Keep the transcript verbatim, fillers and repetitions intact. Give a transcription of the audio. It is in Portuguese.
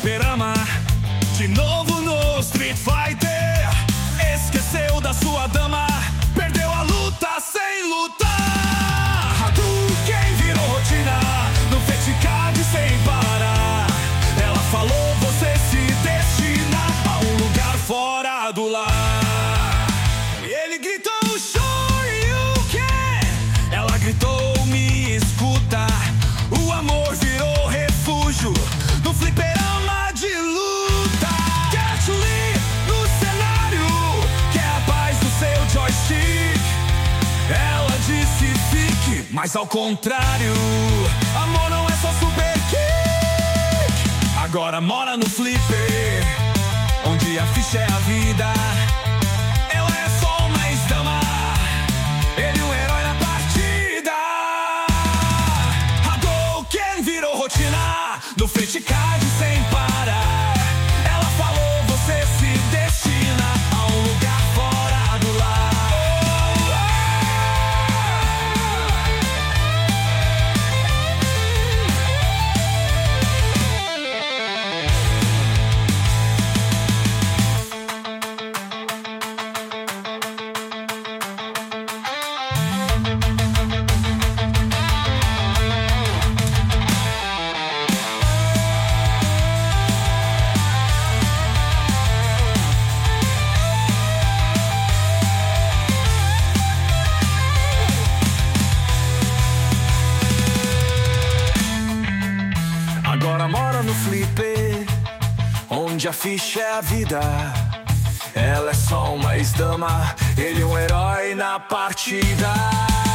fliperama, de novo no Street Fighter. Esqueceu da sua dama, perdeu a luta sem lutar. Hadouken virou rotina, no Feticard sem parar. Ela falou, você se destina a um lugar fora do lar. E ele gritou, Shoryuken. Ela gritou, me escuta. O amor virou refúgio no fliperama de luta. Quer Chun-Li no cenário, quer a paz do seu joystick. Ela disse fique, mas ao contrário, amor não é só super kick. Agora mora no flipper, onde a ficha é a vida. Ela é só uma ex-dama, ele um herói na partida. Hadouken virou rotina, no Feticard sem parar. Ela falou, você se destina a um lugar fora do lar. Agora mora no flipper, onde a ficha é a vida. Ela é só uma ex-dama, ele um herói na partida.